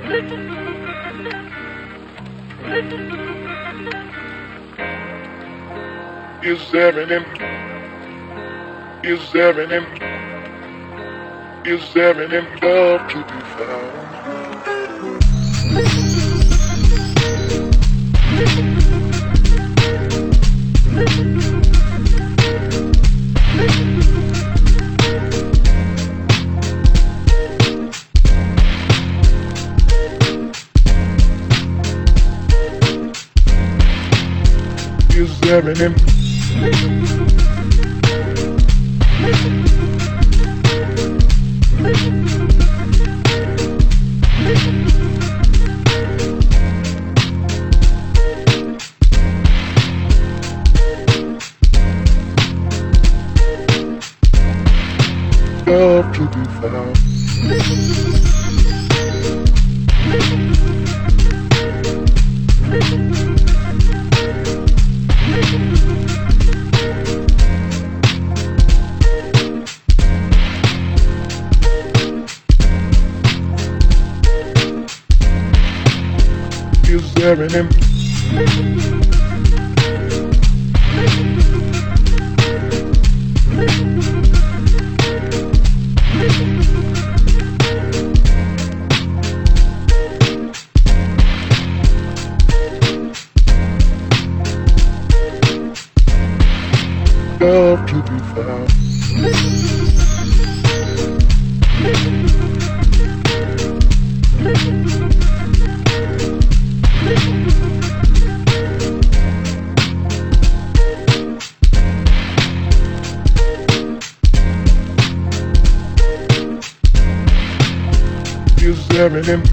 Is there an empty? Is there an empty? Is there an empty love to be found? Is there an empty? Love to be found. Is there an empty? Love to be found. Is there an empty?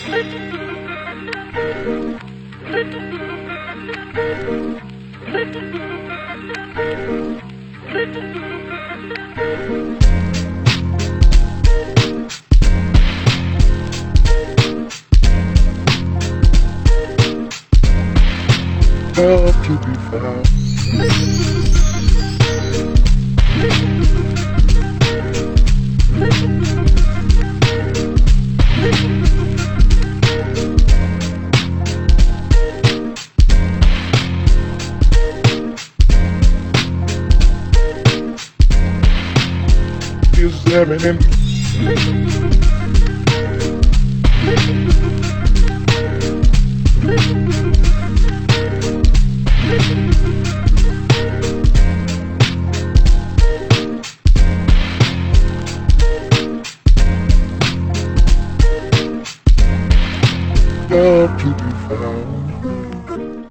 Love to be found. Is there an empty? Love to be found.